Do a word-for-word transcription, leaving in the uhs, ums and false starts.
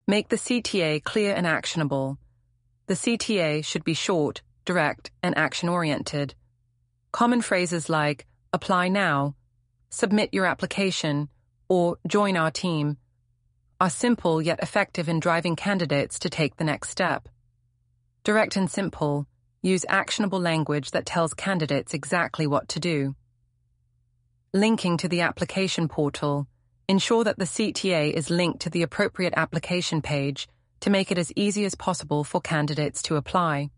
Make the C T A clear and actionable. The C T A should be short, direct, and action-oriented. Common phrases like, apply now, submit your application, or join our team are simple yet effective in driving candidates to take the next step. Direct and simple, use actionable language that tells candidates exactly what to do. Linking to the application portal, ensure that the C T A is linked to the appropriate application page to make it as easy as possible for candidates to apply.